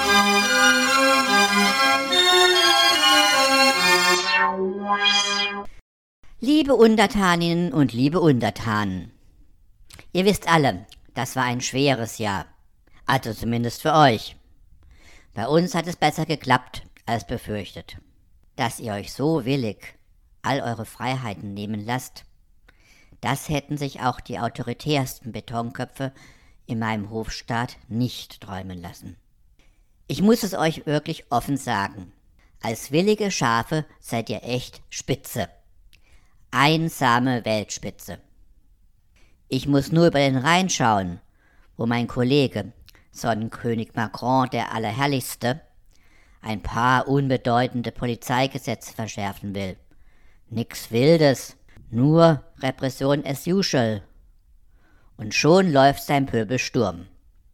Liebe Untertaninnen und liebe Untertanen, ihr wisst alle, das war ein schweres Jahr, also zumindest für euch. Bei uns hat es besser geklappt als befürchtet. Dass ihr euch so willig all eure Freiheiten nehmen lasst, das hätten sich auch die autoritärsten Betonköpfe in meinem Hofstaat nicht träumen lassen. Ich muss es euch wirklich offen sagen, als willige Schafe seid ihr echt Spitze. Einsame Weltspitze. Ich muss nur über den Rhein schauen, wo mein Kollege, Sonnenkönig Macron der Allerherrlichste, ein paar unbedeutende Polizeigesetze verschärfen will. Nix Wildes, nur Repression as usual. Und schon läuft sein Pöbel Sturm.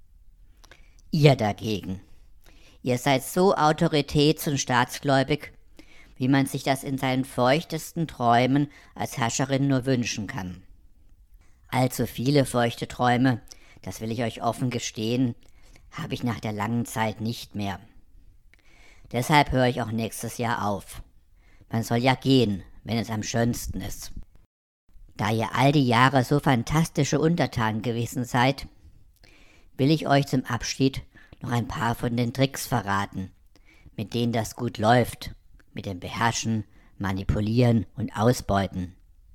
Ihr dagegen. Ihr seid so autoritäts- und staatsgläubig, wie man sich das in seinen feuchtesten Träumen als Herrscherin nur wünschen kann. Allzu viele feuchte Träume, das will ich euch offen gestehen, habe ich nach der langen Zeit nicht mehr. Deshalb höre ich auch nächstes Jahr auf. Man soll ja gehen, wenn es am schönsten ist. Da ihr all die Jahre so fantastische Untertanen gewesen seid, will ich euch zum Abschied noch ein paar von den Tricks verraten, mit denen das gut läuft, mit dem Beherrschen, Manipulieren und Ausbeuten.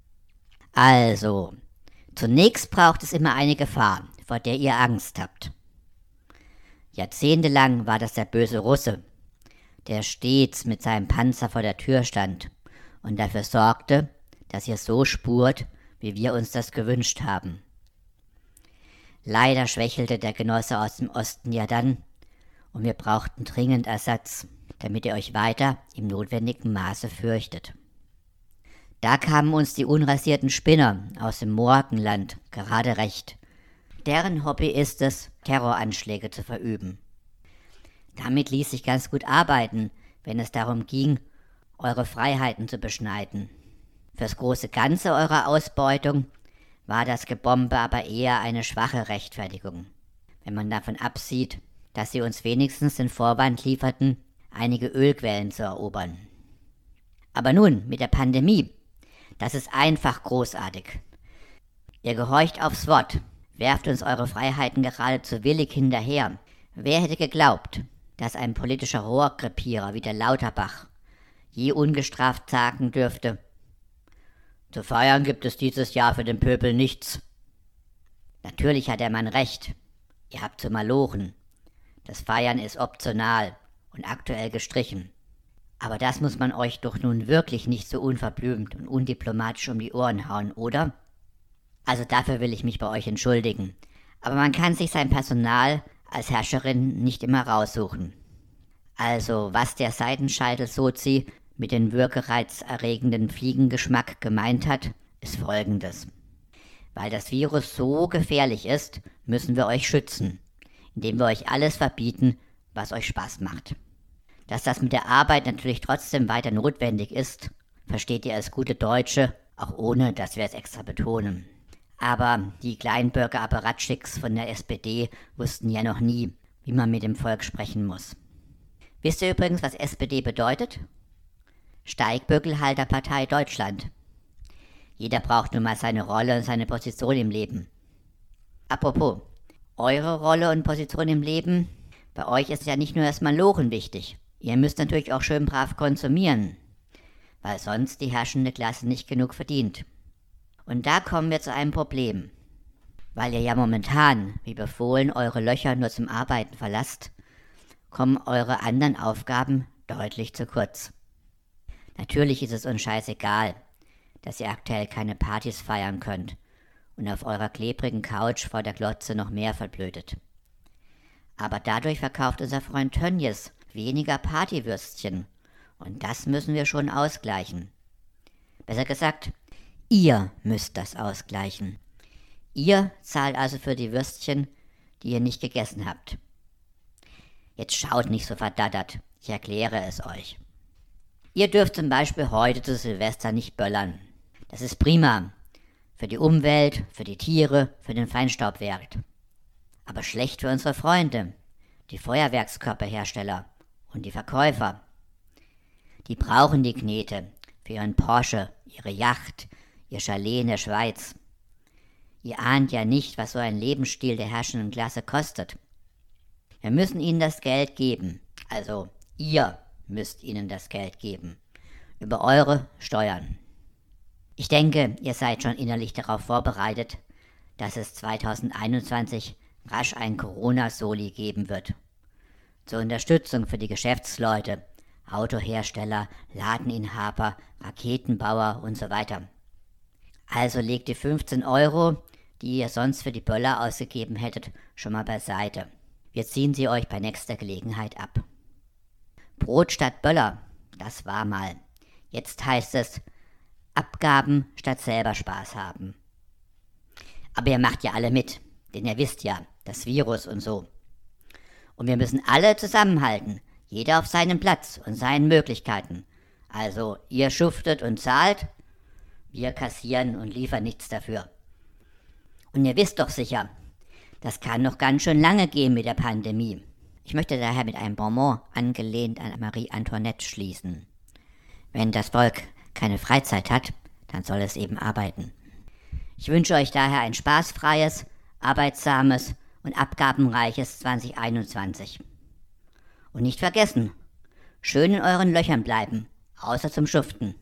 Also, zunächst braucht es immer eine Gefahr, vor der ihr Angst habt. Jahrzehntelang war das der böse Russe, der stets mit seinem Panzer vor der Tür stand und dafür sorgte, dass ihr so spurt, wie wir uns das gewünscht haben. Leider schwächelte der Genosse aus dem Osten ja dann, und wir brauchten dringend Ersatz, damit ihr euch weiter im notwendigen Maße fürchtet. Da kamen uns die unrasierten Spinner aus dem Morgenland gerade recht. Deren Hobby ist es, Terroranschläge zu verüben. Damit ließ sich ganz gut arbeiten, wenn es darum ging, eure Freiheiten zu beschneiden. Fürs große Ganze eurer Ausbeutung war das Gebombe aber eher eine schwache Rechtfertigung, wenn man davon absieht, dass sie uns wenigstens den Vorwand lieferten, einige Ölquellen zu erobern. Aber nun, mit der Pandemie, das ist einfach großartig. Ihr gehorcht aufs Wort, werft uns eure Freiheiten geradezu willig hinterher. Wer hätte geglaubt, dass ein politischer Rohrkrepierer wie der Lauterbach je ungestraft sagen dürfte: Zu feiern gibt es dieses Jahr für den Pöbel nichts. Natürlich hat der Mann recht. Ihr habt zu malochen. Das Feiern ist optional und aktuell gestrichen. Aber das muss man euch doch nun wirklich nicht so unverblümt und undiplomatisch um die Ohren hauen, oder? Also dafür will ich mich bei euch entschuldigen. Aber man kann sich sein Personal als Herrscherin nicht immer raussuchen. Also was der Seidenscheitel-Sozi mit dem würgereizerregenden Fliegengeschmack gemeint hat, ist Folgendes. Weil das Virus so gefährlich ist, müssen wir euch schützen, indem wir euch alles verbieten, was euch Spaß macht. Dass das mit der Arbeit natürlich trotzdem weiter notwendig ist, versteht ihr als gute Deutsche, auch ohne, dass wir es extra betonen. Aber die Kleinbürger-Apparatschicks von der SPD wussten ja noch nie, wie man mit dem Volk sprechen muss. Wisst ihr übrigens, was SPD bedeutet? Steigbügelhalterpartei Deutschland. Jeder braucht nun mal seine Rolle und seine Position im Leben. Apropos, eure Rolle und Position im Leben, bei euch ist ja nicht nur das Malochen wichtig. Ihr müsst natürlich auch schön brav konsumieren, weil sonst die herrschende Klasse nicht genug verdient. Und da kommen wir zu einem Problem. Weil ihr ja momentan, wie befohlen, eure Löcher nur zum Arbeiten verlasst, kommen eure anderen Aufgaben deutlich zu kurz. Natürlich ist es uns scheißegal, dass ihr aktuell keine Partys feiern könnt und auf eurer klebrigen Couch vor der Glotze noch mehr verblödet. Aber dadurch verkauft unser Freund Tönnies weniger Partywürstchen und das müssen wir schon ausgleichen. Besser gesagt, ihr müsst das ausgleichen. Ihr zahlt also für die Würstchen, die ihr nicht gegessen habt. Jetzt schaut nicht so verdattert, ich erkläre es euch. Ihr dürft zum Beispiel heute zu Silvester nicht böllern. Das ist prima. Für die Umwelt, für die Tiere, für den Feinstaubwert. Aber schlecht für unsere Freunde, die Feuerwerkskörperhersteller und die Verkäufer. Die brauchen die Knete für ihren Porsche, ihre Yacht, ihr Chalet in der Schweiz. Ihr ahnt ja nicht, was so ein Lebensstil der herrschenden Klasse kostet. Wir müssen ihnen das Geld geben, also ihr müsst ihnen das Geld geben, über eure Steuern. Ich denke, ihr seid schon innerlich darauf vorbereitet, dass es 2021 rasch ein Corona-Soli geben wird. Zur Unterstützung für die Geschäftsleute, Autohersteller, Ladeninhaber, Raketenbauer und so weiter. Also legt die 15 €, die ihr sonst für die Böller ausgegeben hättet, schon mal beiseite. Wir ziehen sie euch bei nächster Gelegenheit ab. Brot statt Böller, das war mal. Jetzt heißt es Abgaben statt selber Spaß haben. Aber ihr macht ja alle mit, denn ihr wisst ja, das Virus und so. Und wir müssen alle zusammenhalten, jeder auf seinem Platz und seinen Möglichkeiten. Also ihr schuftet und zahlt, wir kassieren und liefern nichts dafür. Und ihr wisst doch sicher, das kann noch ganz schön lange gehen mit der Pandemie. Ich möchte daher mit einem Bonbon angelehnt an Marie Antoinette schließen. Wenn das Volk keine Freizeit hat, dann soll es eben arbeiten. Ich wünsche euch daher ein spaßfreies, arbeitsames und abgabenreiches 2021. Und nicht vergessen, schön in euren Löchern bleiben, außer zum Schuften.